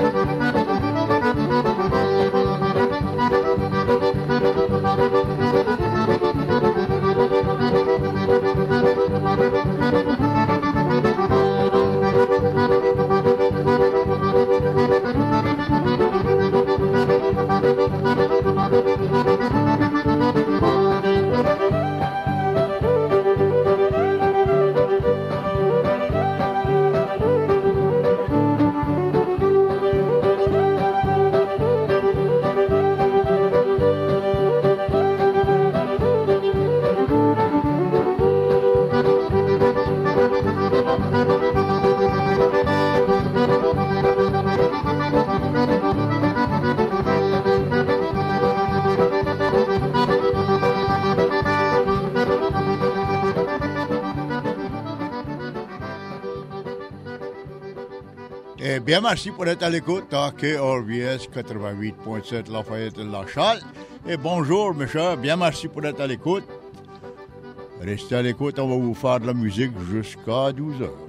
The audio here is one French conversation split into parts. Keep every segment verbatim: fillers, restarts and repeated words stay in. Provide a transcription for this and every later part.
Eh bien, merci pour être à l'écoute à K R V S quatre-vingt-huit point sept Lafayette La Challe. Et bonjour, mes chers, bien merci pour être à l'écoute. Restez à l'écoute, on va vous faire de la musique jusqu'à douze heures.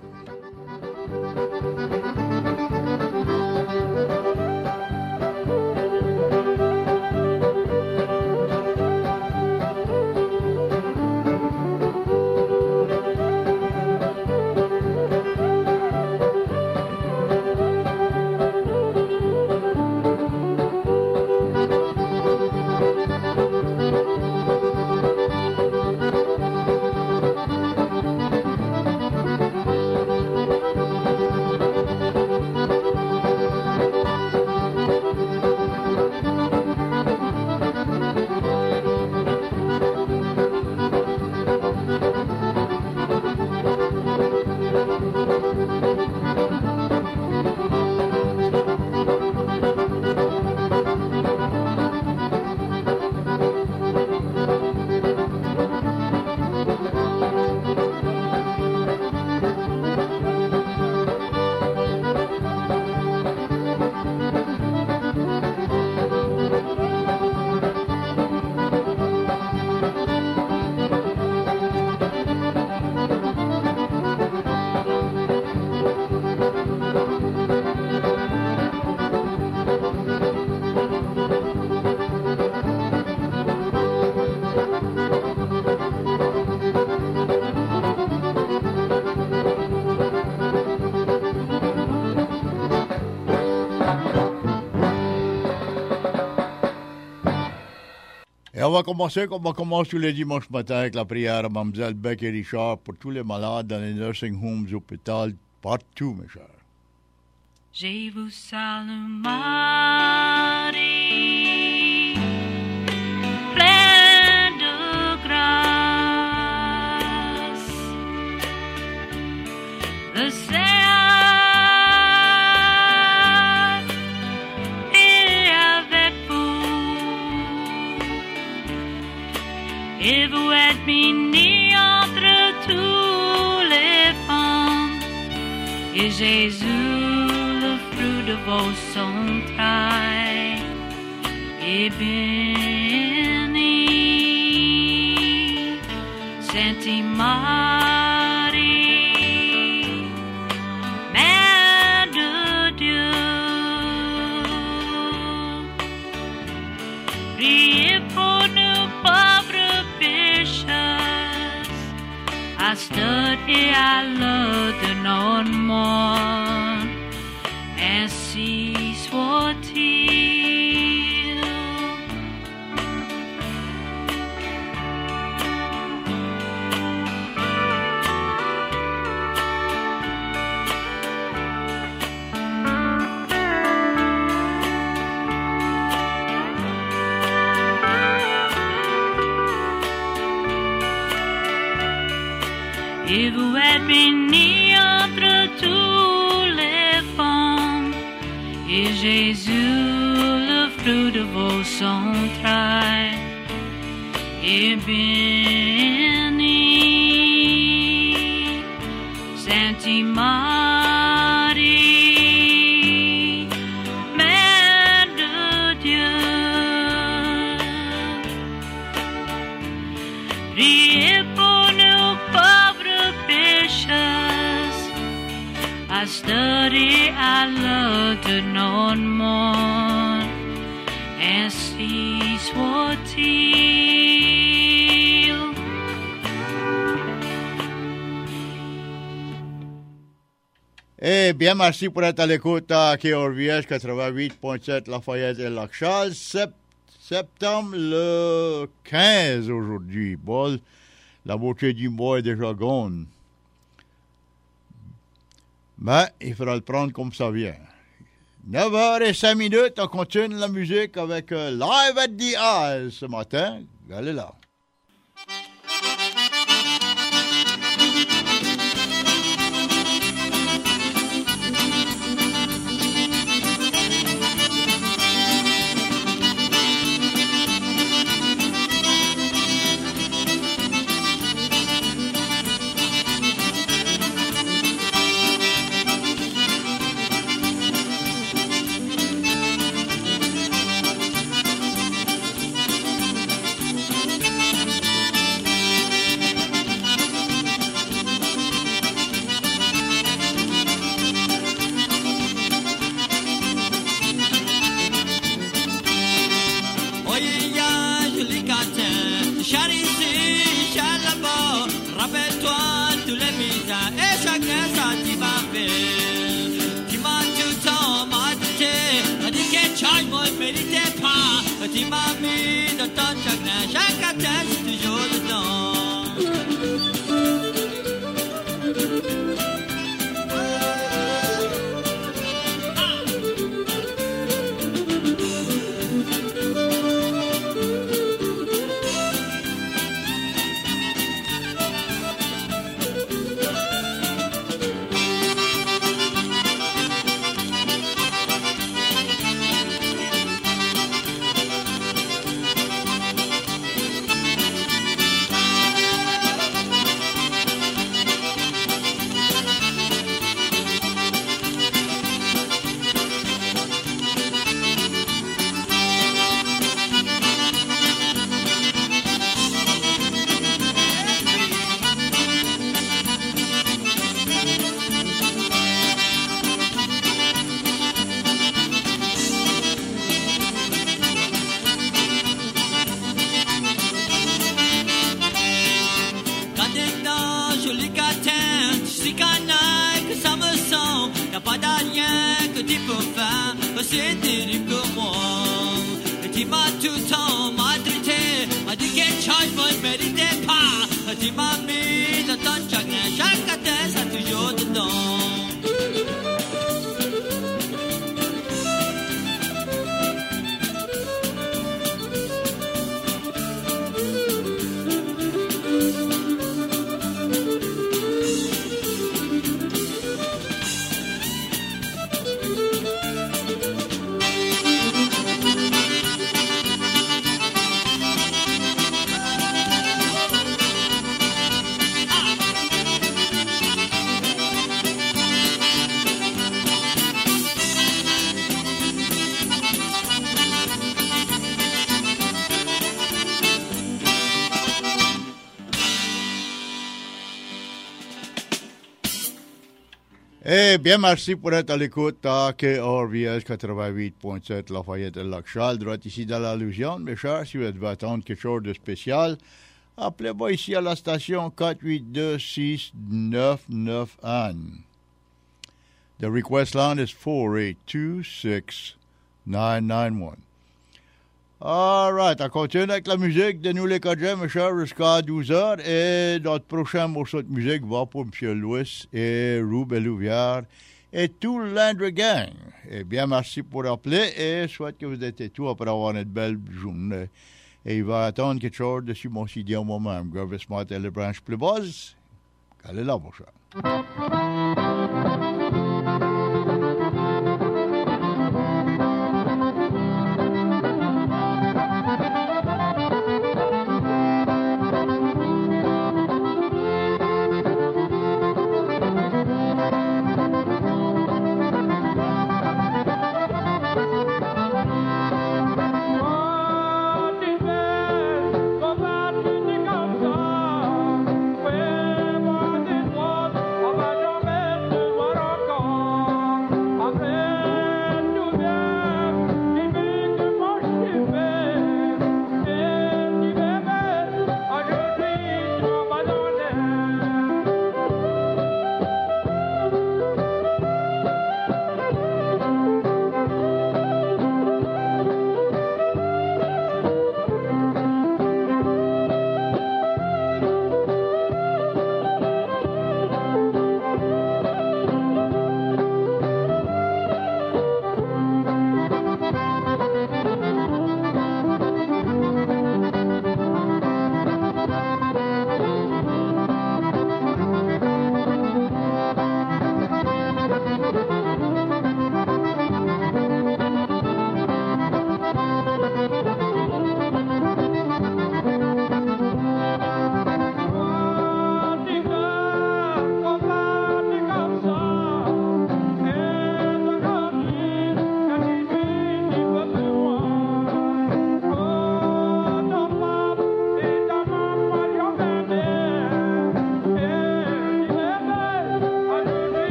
Et on va commencer comme on commence tous les dimanches matins avec la prière à Mlle Beck et Richard pour tous les malades dans les nursing homes, hôpitaux, partout, mes chers. Je vous salue Marie, pleine de grâce. Le Seigneur est avec vous, et vous êtes bénie entre toutes les femmes, et Jésus, de vos entrailles est béni. Sainte Marie, Mère de Dieu, priez pour nous pauvres pécheurs, à cette et à l'heure de notre mort. Ainsi soit-il. Et vous êtes bénie entre tous les femmes, et Jésus, le fruit de vos entrailles, est béni. Sainte Marie, Mère de Dieu, priez pour nous pauvres pécheurs, à study I love to know more and cease what till. Eh bien, merci pour être à l'écoute à K R V S quatre-vingt-huit point sept Lafayette et Lac-Charles. Sept, septembre le quinze aujourd'hui. Bon, la moitié du mois est déjà gone. Mais il faudra le prendre comme ça vient. neuf heures et cinq minutes, on continue la musique avec euh, Live at the Eyes ce matin. Allez là. Eh bien, merci pour être à l'écoute à K R V S quatre-vingt-huit point sept Lafayette et Lac-Charles, droit ici dans la Louisiane. Mes chers, si vous devez attendre quelque chose de spécial, appelez-moi ici à la station quatre huit deux, six neuf neuf un. The request line is four eight two, six nine nine one. All right, on continue avec la musique de nous les Cajun, mes chers, jusqu'à douze heures. Et notre prochain morceau de musique va pour M. Louis et Roux Louvière et tout l'Andre Gang. Eh bien, merci pour appeler et souhaite que vous êtes tout après avoir une belle journée. Et il va attendre quelque chose dessus mon C D moi-même. Gravis Martin et les branches plus basses. Allez là, mon cher. Well,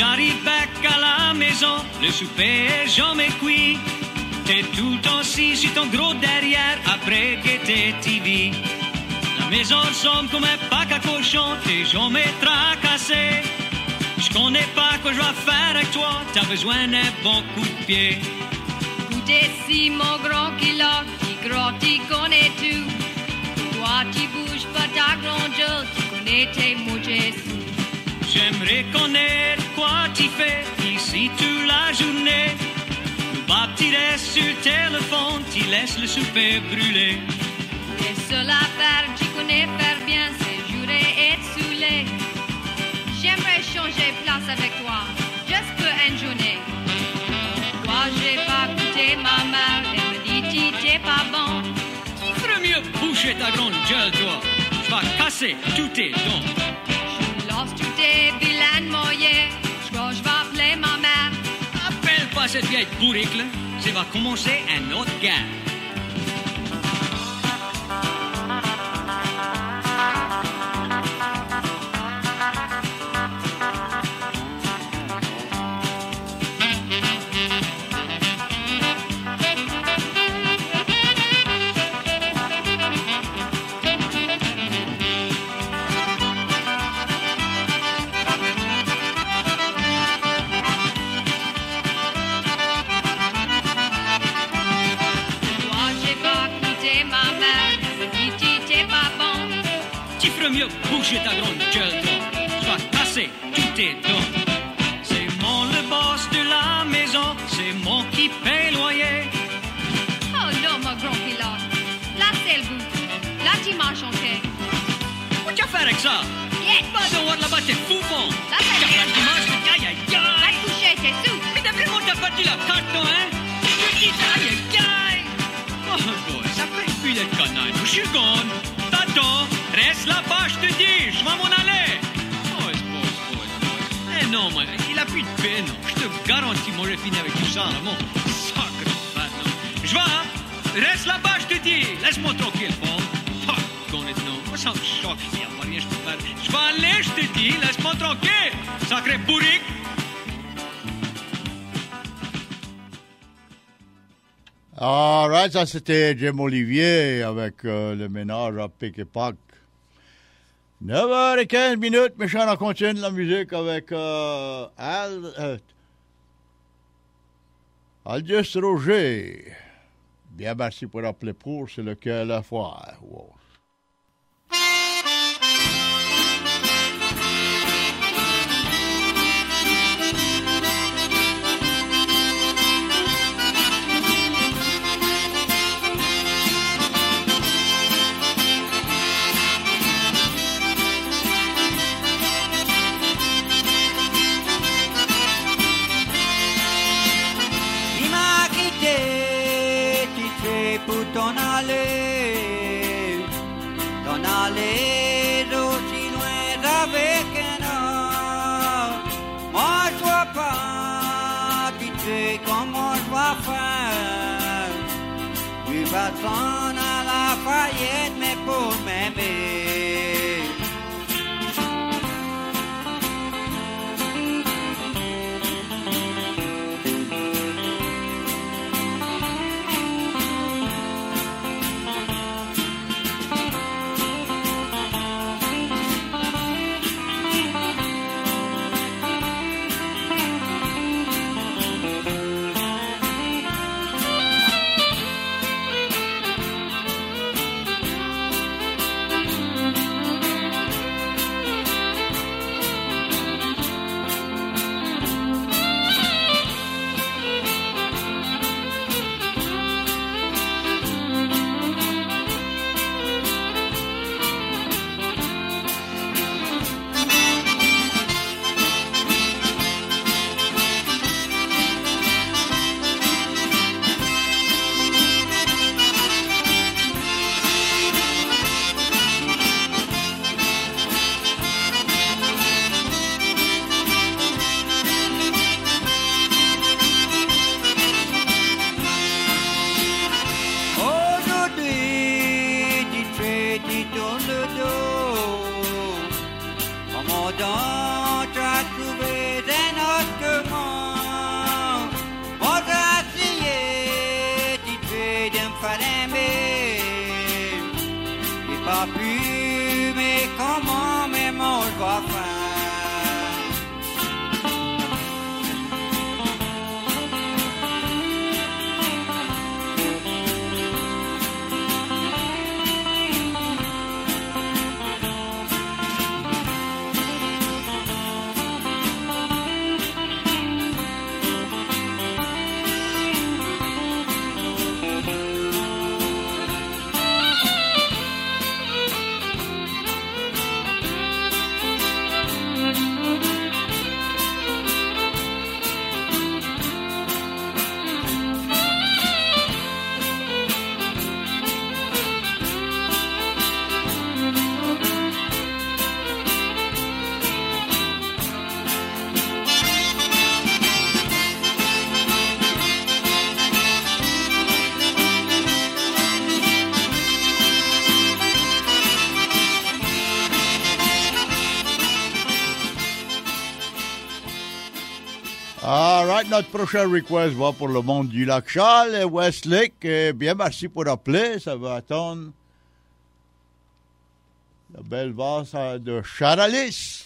t'arrives back à la maison, le souper est jamais cuit. T'es tout le temps assis sur ton gros derrière après que t'es T V. La maison ressemble comme un pack à cochon, t'es jamais tracassé. Je connais pas quoi je vais faire avec toi, t'as besoin d'un bon coup de pied. Écoutez si mon grand kilo, qui gros, tu connais tout. Toi tu bouges pas ta grande gueule, tu connais tes mots Jésus. J'aimerais connaître quoi tu fais ici toute la journée. Le bas tu restes sur le téléphone, tu laisses le souper brûler. Les seules affaires que tu connais faire bien, c'est jurer et être saoulé. J'aimerais changer place avec toi, juste pour une journée. Toi, j'ai pas goûté ma mère, elle me dit tu t'es pas bon. Tu ferais mieux boucher ta grande gueule, toi. Je vais casser tous tes dents. Je lance tous tes vilaines moyens, je crois que je vais appeler ma mère. Appelle pas cette vieille bourrique, là. Ça va commencer un autre guerre. Mieux bouger ta grande gueule, toi. Je vais casser tous tes dents. C'est mon le boss de la maison, c'est mon qui paye loyer. Oh non, mon grand pilote. Là, c'est le bout. Là, tu marches en quai. Qu'est-ce que tu vas faire avec ça? Yes. Pas de voir là-bas, t'es fou, bon. Là, c'est Tu bien. vas dimanche, aïe, aïe, aïe. Va te coucher, c'est sous. Mais t'as vraiment t'as battu la carte, toi, hein? Je te dis, aïe, aïe, aïe. Oh, boy, ça fait plus les canailles. Je suis gone. T'attends. Reste là-bas, je te dis, je vais m'en aller. Oh, c'est bon, c'est bon, c'est bon. Eh non, moi, il a plus de peine. Je te garantis, moi, je finis avec tout ça, là, mon sacre de bâton. Je vais, reste là-bas, je te dis. Laisse-moi tranquille, bon. Fuck, connais non. Moi, ça me choque, il n'y a pas rien, je peux faire. Je vais aller, je te dis, laisse-moi tranquille. Sacré bourrique. All right, ça c'était Jim Olivier avec euh, le ménage à Pic et Pac. neuf heures quinze minutes, méchant, on continue la musique avec euh, Al, euh, Aldous Roger. Bien, merci pour appeler pour, c'est le cœur à la fois. Wow. T'en aller, t'en aller d'aussi loin avec un autre. Moi je vois pas, tu sais comment je vais faire. Tu vas t'en à la faillite, mais pour m'aimer. All right, notre prochain request va pour le monde du lac Charles et Westlake. Et bien, merci pour appeler. Ça va attendre la belle valse de Charalis.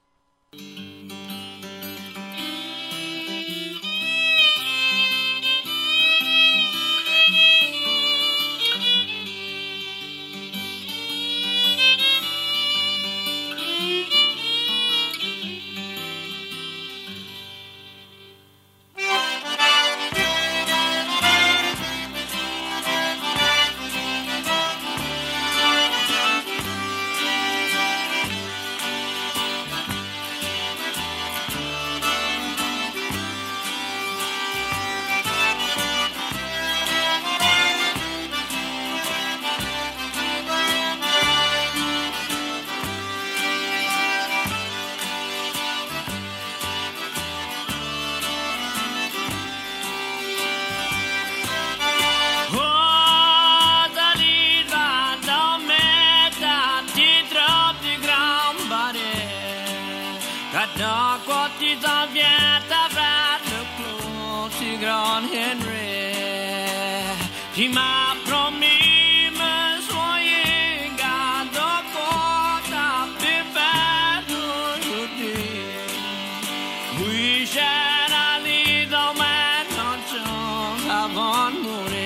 Qui m'a promis me soigner, garde encore ta pépette aujourd'hui. Oui, j'ai allé dans ma conscience avant de mourir.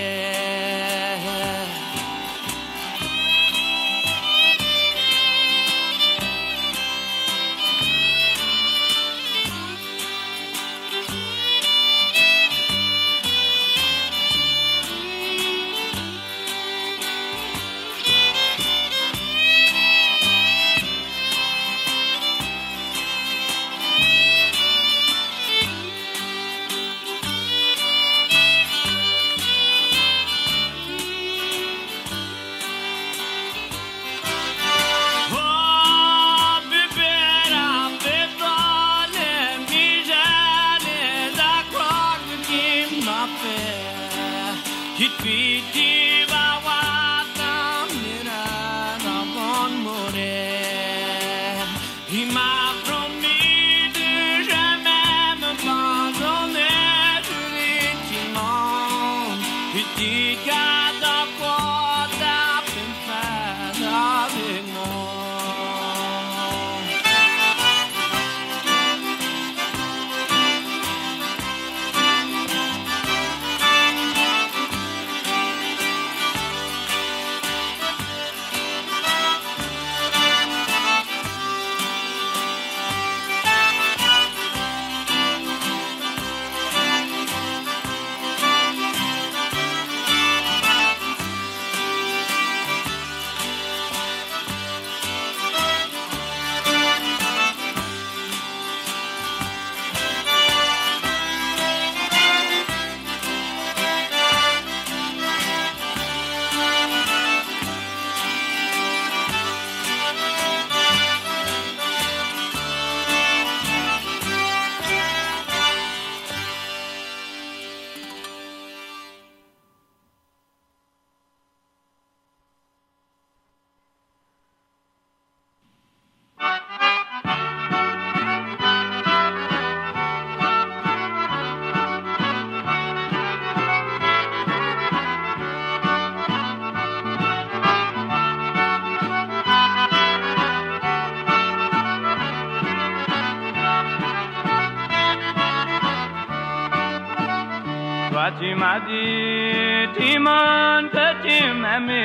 Tu m'as dit, Timon, que tu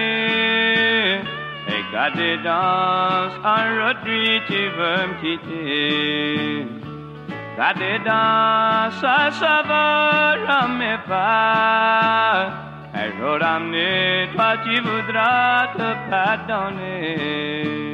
m'aimais, et qu'à des danses, en retour, tu veux me quitter. Qu'à des danses, ça, ça va, mais pas. Un jour amené, toi, tu voudras te pardonner.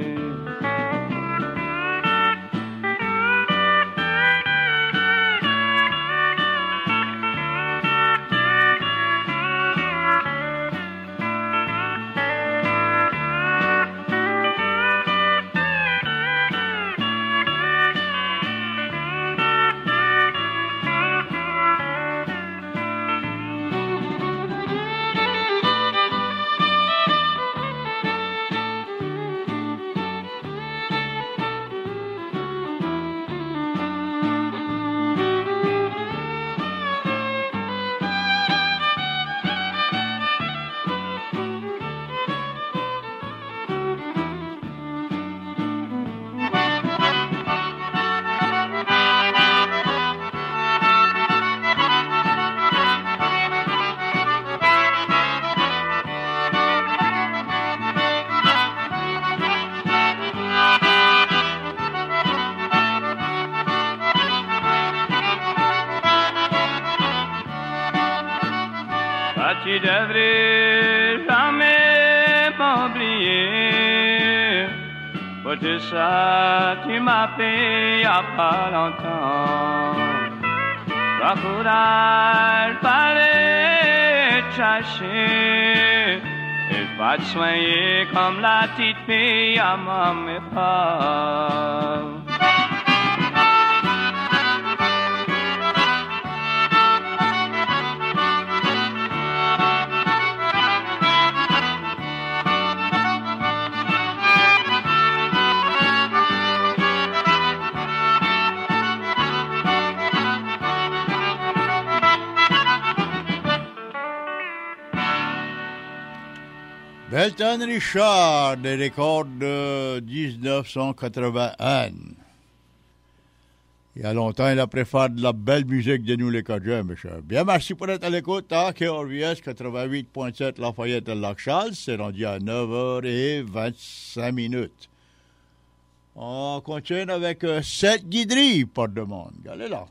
tu devrais jamais m'oublier. Pour tout ça, tu m'as fait il y a pas longtemps. Prends courage, fallait te chercher. Et pas te soigner comme la petite fille à maman et papa. Belton Richard, des records de dix-neuf cent quatre-vingt-un. Il y a longtemps, il a préféré de la belle musique de nous les Cajuns, monsieur. Bien, merci pour être à l'écoute. À K R V S quatre-vingt-huit point sept Lafayette et Lac-Charles, c'est rendu à neuf heures vingt-cinq minutes. On continue avec euh, cette guiderie, pas de monde. Allez là.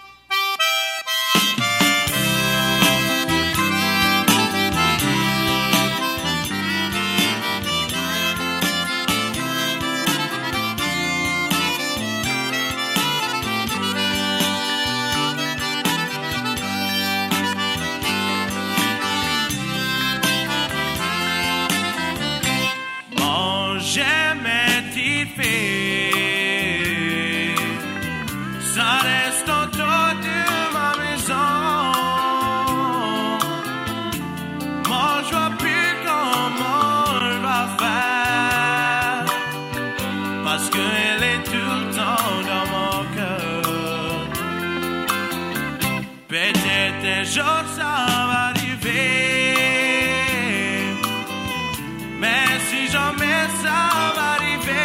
Ça reste autour de ma maison. Moi je vois plus comment on va faire, parce qu'elle est tout le temps dans mon cœur. Peut-être un jour ça va arriver, mais si jamais ça va arriver,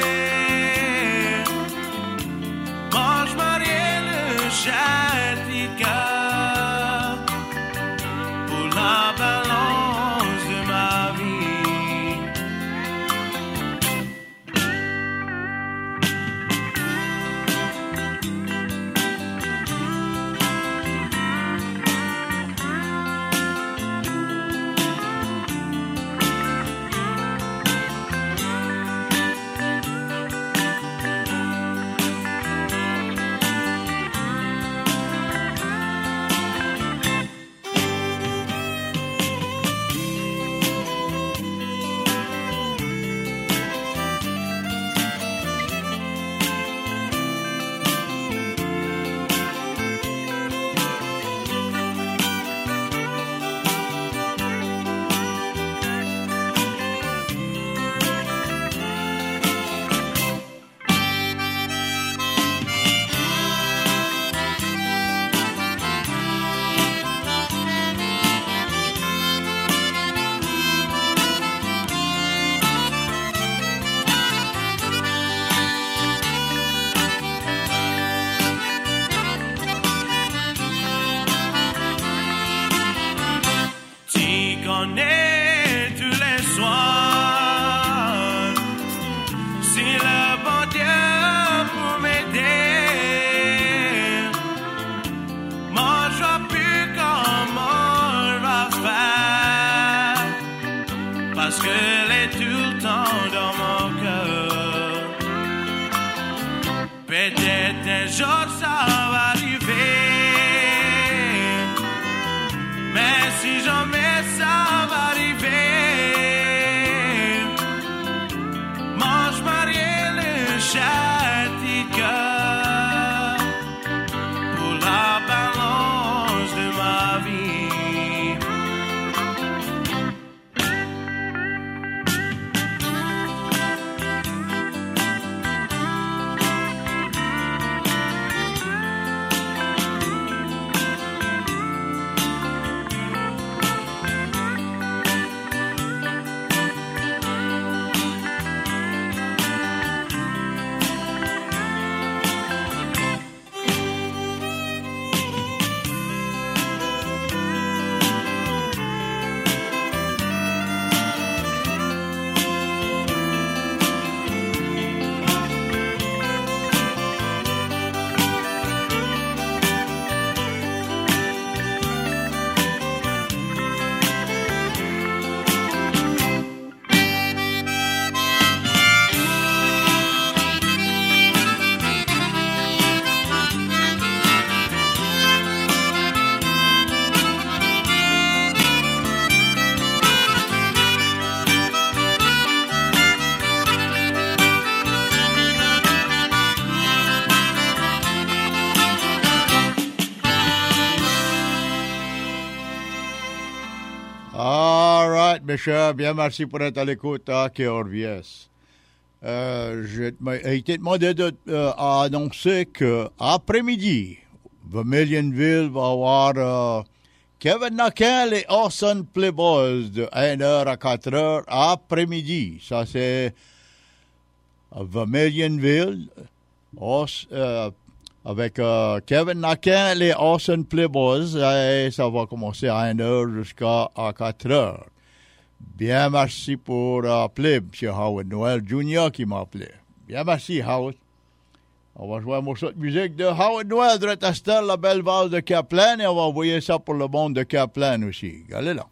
Jadika pour la balance de ma vie. All right, mes chers, bien merci pour être à l'écoute à K R V S. Euh, j'ai été demandé de, euh, à annoncer qu'après-midi, Vermilionville va avoir euh, Kevin Naquin et Orson Playboys de une heure à quatre heures après-midi. Ça, c'est à Vermilionville, Os, euh, avec euh, Kevin Naquin et Orson Playboys. Et ça va commencer à une heure jusqu'à quatre heures. Bien, merci pour appeler M. Howard Noël Junior qui m'a appelé. Bien, merci, Howard. On va jouer un morceau de musique de Howard Noël de Retastel, la belle vase de Kaplan, et on va envoyer ça pour le monde de Kaplan aussi. Allez là.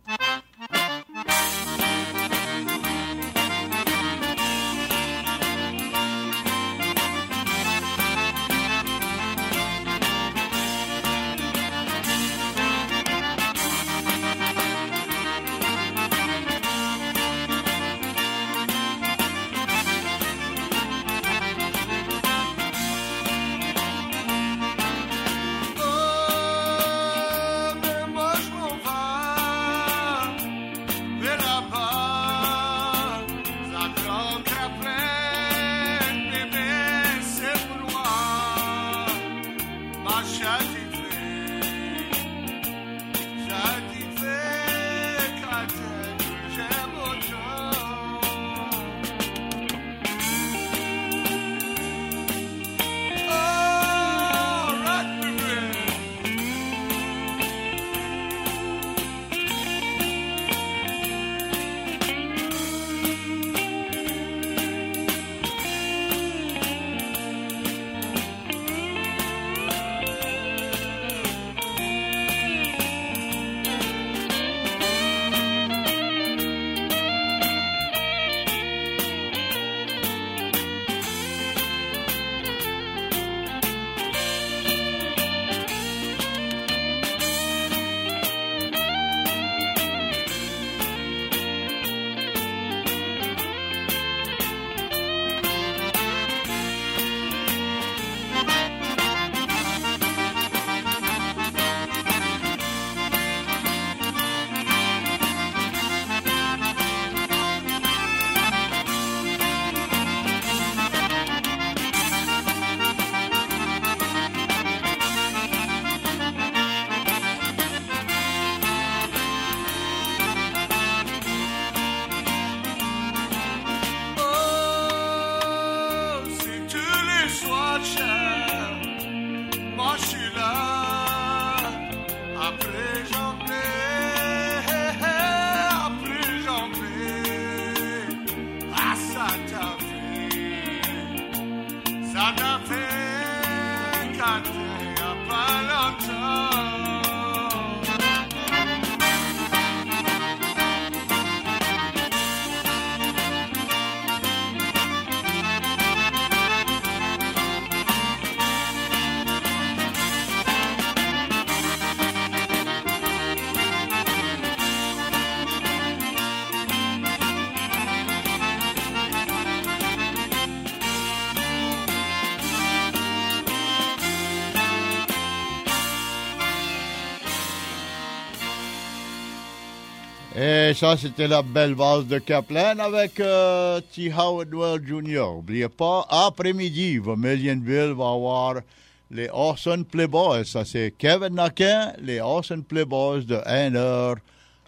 Et ça, c'était la belle valse de Kaplan avec euh, T. Howard Noël Junior N'oubliez pas, après-midi, Vermilionville va avoir les Orson Playboys. Ça, c'est Kevin Naquin, les Orson Playboys de une heure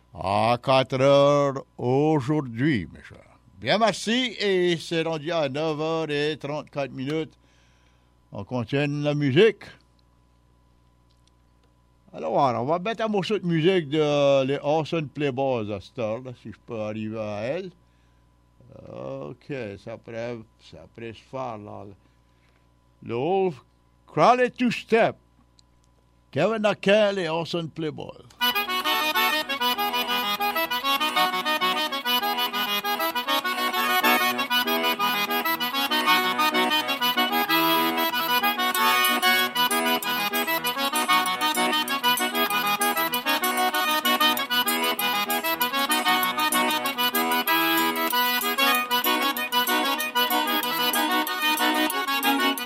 à quatre heures aujourd'hui, mes chers. Bien, merci. Et c'est rendu à neuf heures trente-quatre minutes. On continue la musique. Alors, on va mettre un morceau de musique de euh, les Orson Playboys à cette heure, là, si je peux arriver à elle. OK, ça pourrait, ça pourrait se faire, là. Le old Crowley Two-Step. Kevin Naquin, les Orson Playboys.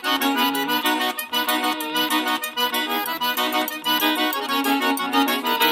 Thank you.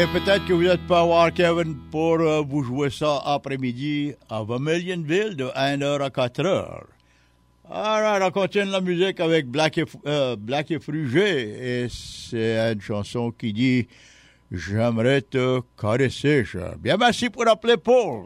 Et peut-être que vous n'êtes pas voir Kevin pour euh, vous jouer ça après-midi à Vermilionville de une heure à quatre heures. Alright, on continue la musique avec Black et, euh, Black et Frugé et c'est une chanson qui dit « J'aimerais te caresser ». Bien, merci pour appeler Paul.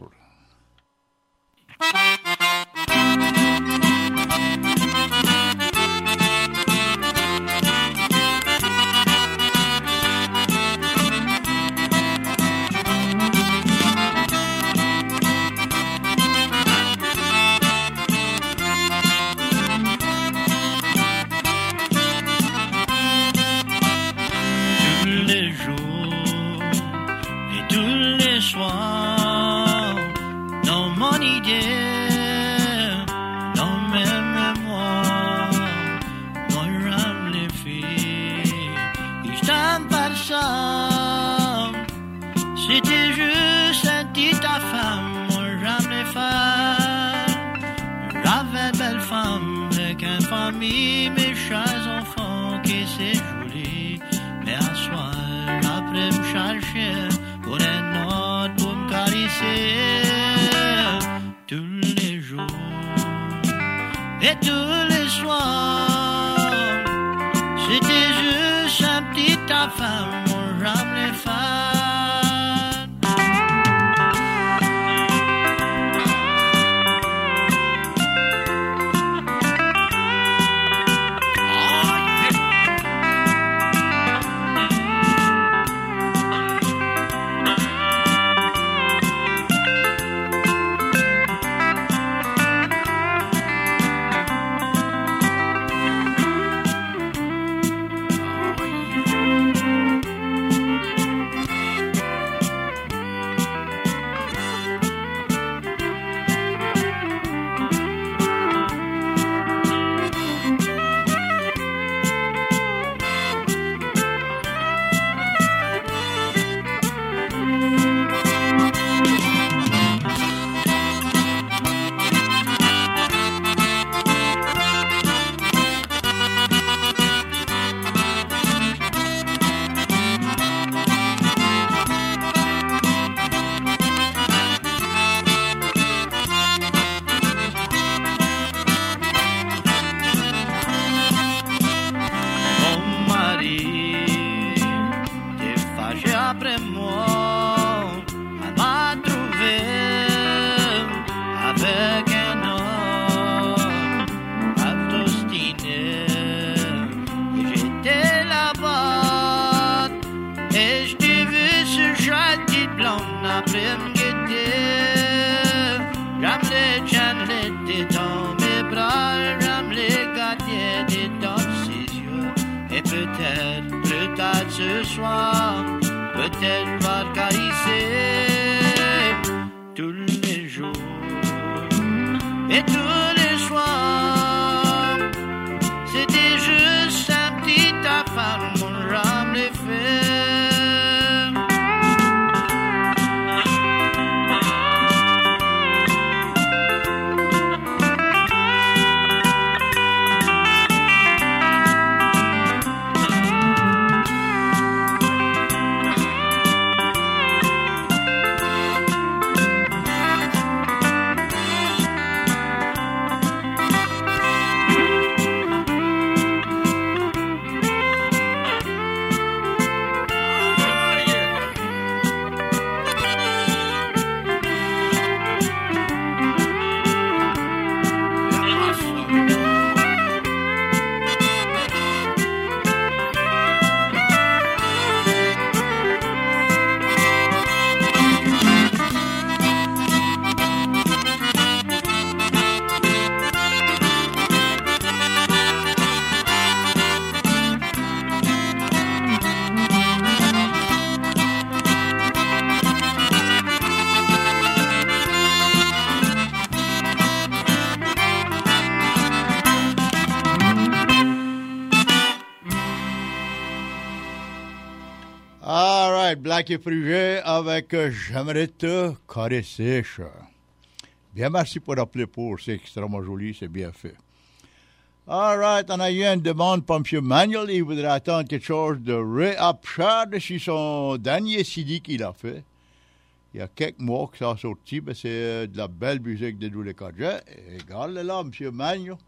Dans mon idée, dans mes mémoires, moi j'aime les filles, et je t'aime pas ça. C'était juste un petit ta femme, moi j'aime les femmes. J'avais belle femme avec une famille, mes chers enfants, qui c'est joli. Mais à soir, après me chercher pour un autre, pour me caresser. Tous les jours et tous les soirs, c'était juste un petit affaire, mon j'aime les femmes. Ce soir, peut-être va caresser tous les jours et tous les soirs. C'était juste un petit affaire, mon j'aime les faire. Black et Frugé avec euh, J'aimerais te caresser. Bien, merci pour appeler pour, c'est extrêmement joli, c'est bien fait. All right, on a eu une demande pour M. Manuel. Il voudrait attendre quelque chose de Ray Upshard sur son dernier C D qu'il a fait. Il y a quelques mois que ça a sorti, mais c'est de la belle musique de tous les cas. Regarde là, M. Manuel.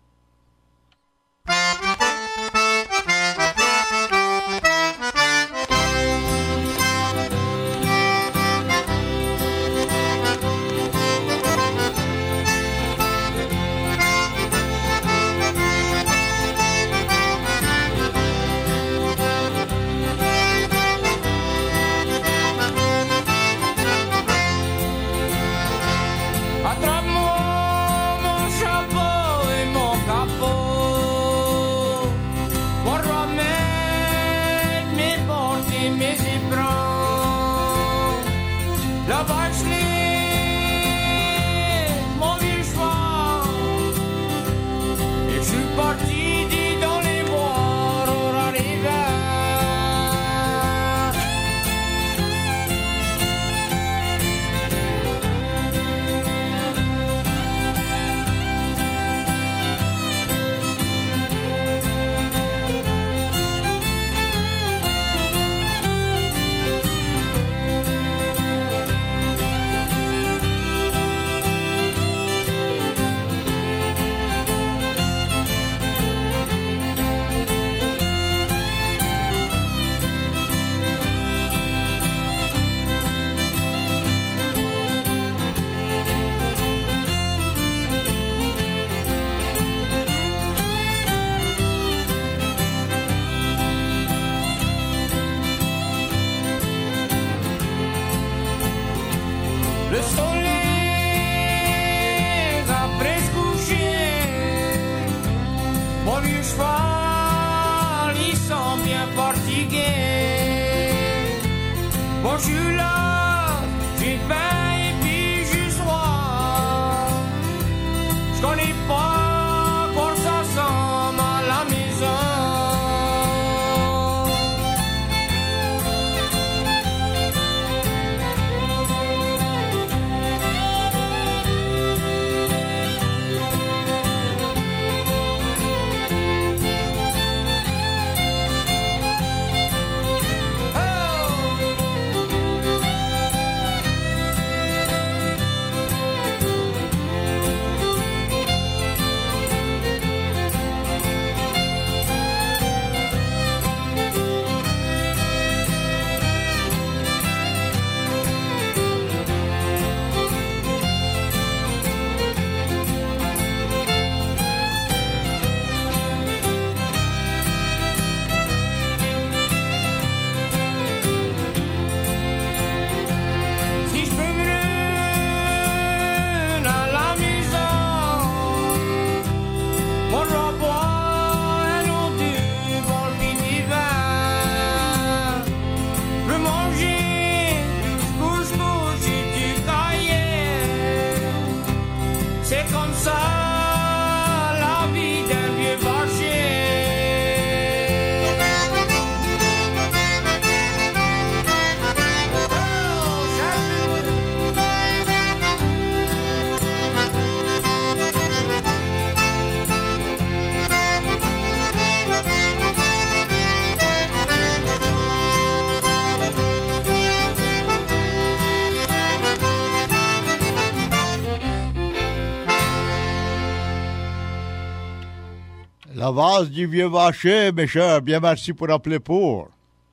La vase du vieux vacher, mes chers, bien merci pour appeler pour.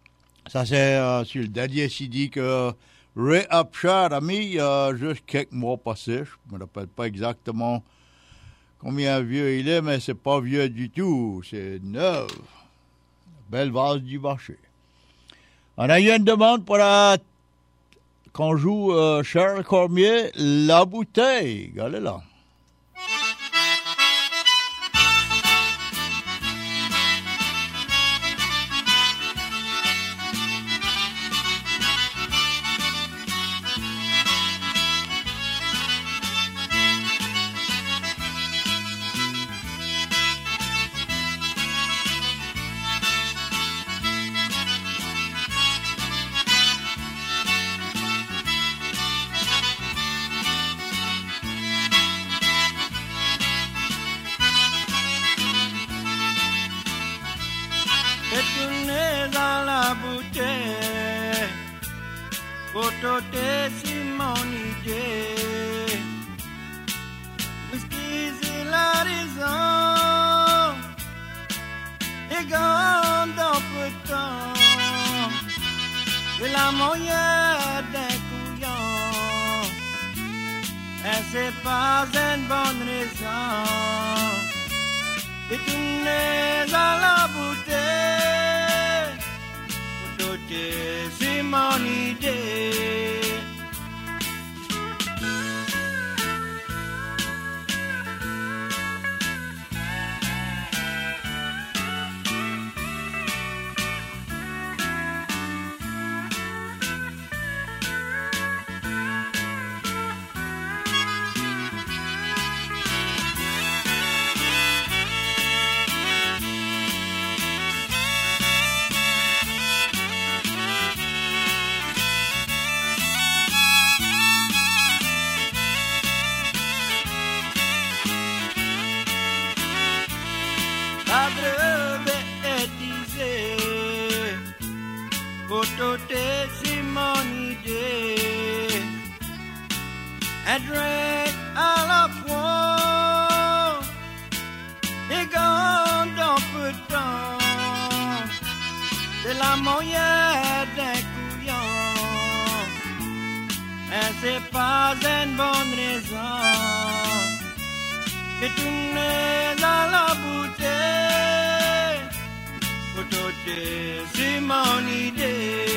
Ça, c'est euh, sur le dernier C D que Ray Upshard a mis euh, juste quelques mois passés. Je ne me rappelle pas exactement combien vieux il est, mais c'est pas vieux du tout. C'est neuf. Belle vase du vacher. On a eu une demande pour la... qu'on joue euh, Charles Cormier, La Bouteille. Regardez là. pour toute mon idée. Whisky, c'est la raison. Et quand on peut temps, c'est la moyenne d'un couillon. Et c'est pas une bonne raison. Et tu n'es à la bouteille. Pour toute c'est mon idée. I drank à la fois et quand on peut temps c'est la moyenne d'un couillon et c'est pas une bonne raison que tu n'es à la bouteille pour tout c'est mon idée.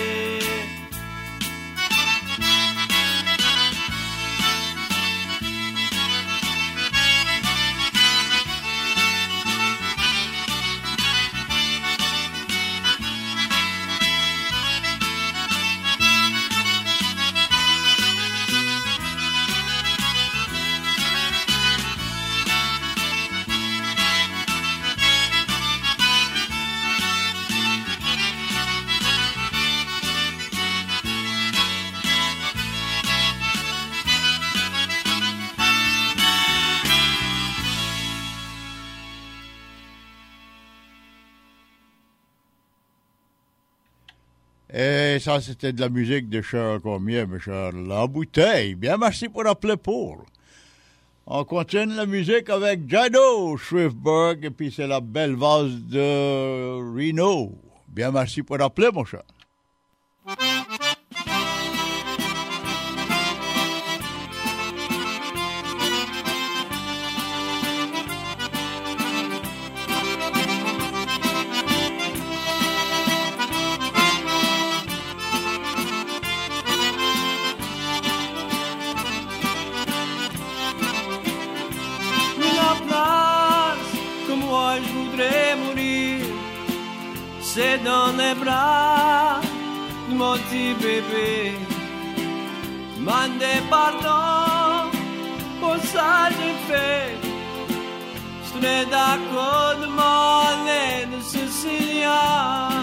Et ça, c'était de la musique de Charles Cormier, mes chers. La bouteille. Bien, merci pour appeler Paul. On continue la musique avec Jado Schriftberg, et puis c'est la belle vase de Reno. Bien, merci pour appeler, mon cher. C'est dans les bras de mon petit bébé. Mandez pardon pour ça j'ai fait. Je serais d'accord de demander de ce signal.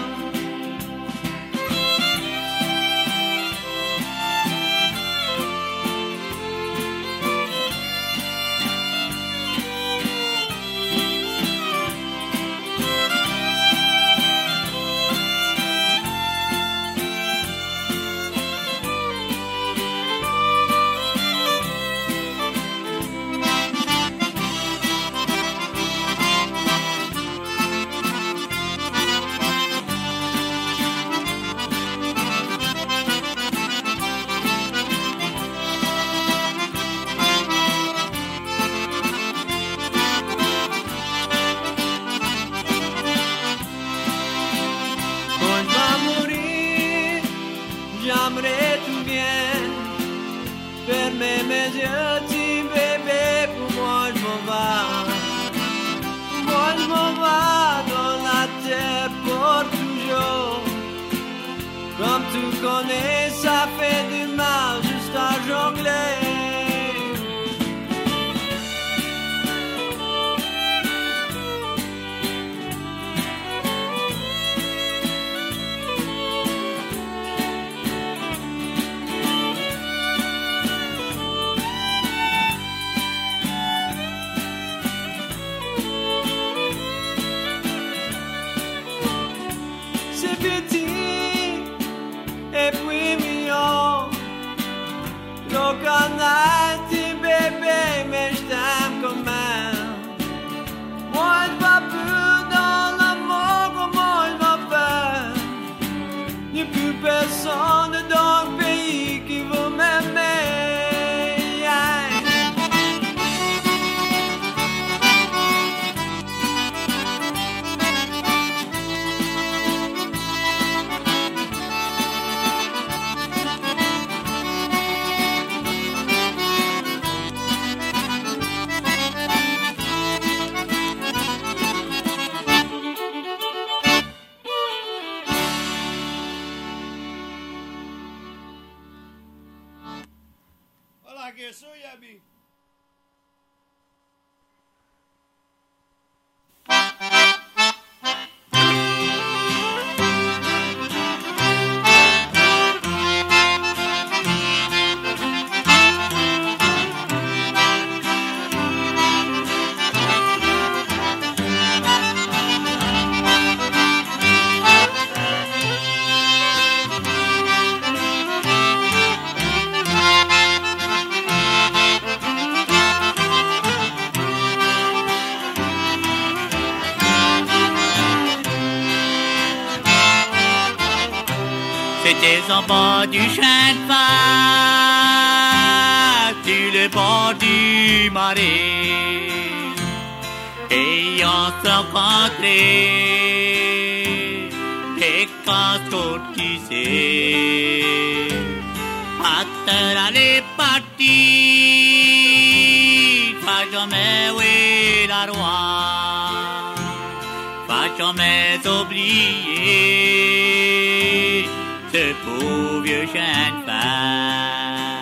J'aimerais tout bien fermer mes yeux, petit bébé, pour moi je m'en vais. Moi je m'en vais dans la terre pour toujours. Comme tu connais, ça fait du mal juste à jongler. C'est petit et puis mignon. manqué ça, Yabi. C'était en bas du chemin de fer, sur le bord du marais, et on s'est rencontrés, et quand tout qui sait, à terre allait partir, pas jamais oui la roi, pas jamais oublier ce beau vieux chien de fer.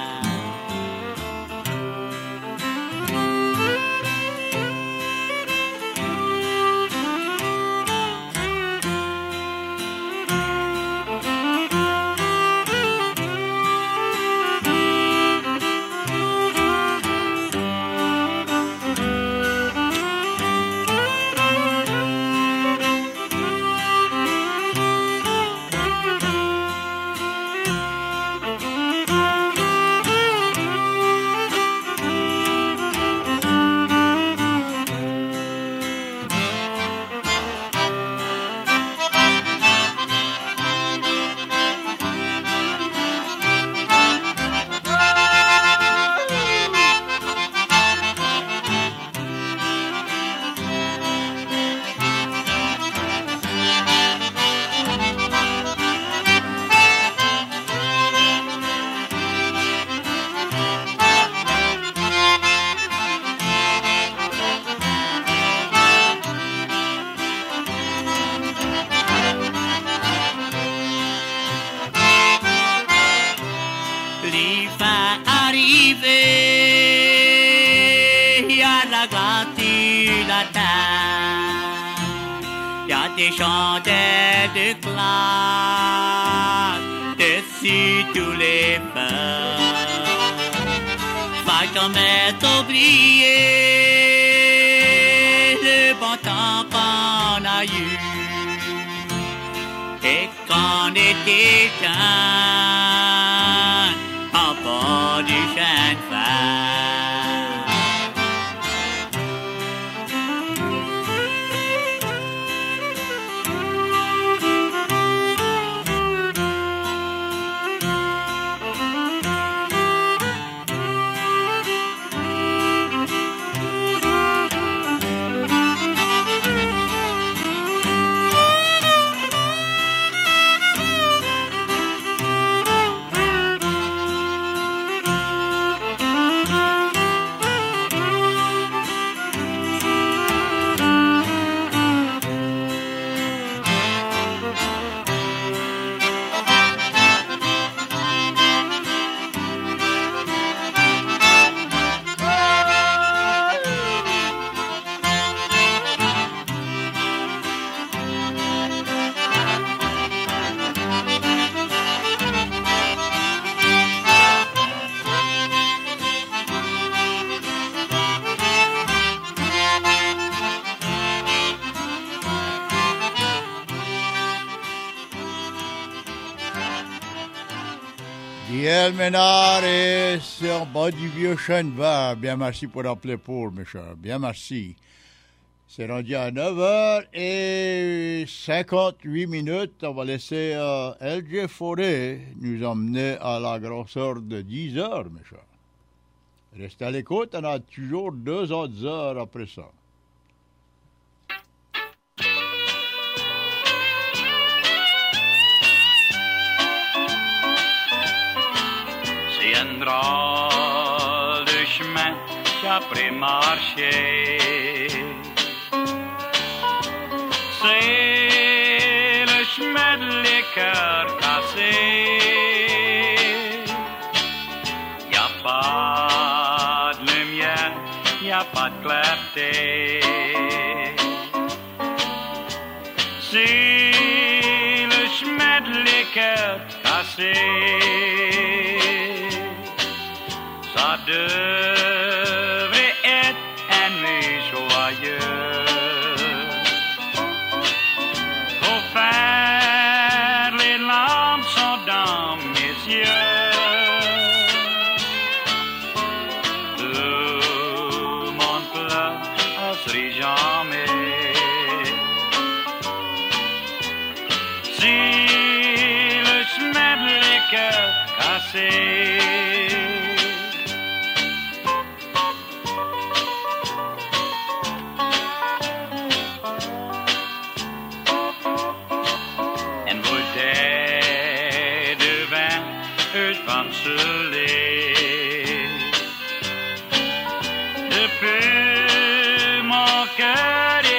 Des chandelles de glace dessus tous les feux. Pas jamais oublier le bon temps qu'on a eu. Et qu'on était jeunes en bord du chemin de fer. Diel Ménard est en bas du vieux chemin de fer. Bien merci pour appeler pour, mes chers. Bien merci. C'est rendu à neuf heures cinquante-huit minutes. On va laisser euh, L J Forêt nous emmener à la grosseur de dix heures, mes chers. Restez à l'écoute, on a toujours deux autres heures après ça. C'est un drôle de chemin qu'après marcher. C'est le chemin de les cœurs cassés. Y a pas a pas de clarté. Si le chemin de l'équerre cassé, ça devrait être un nuit joyeux. Au faire, les larmes sont dans mes yeux. Tout mon pleure, serait jamais. Si le chemin de l'équerre cassé, une bouteille de vin, je pense sur les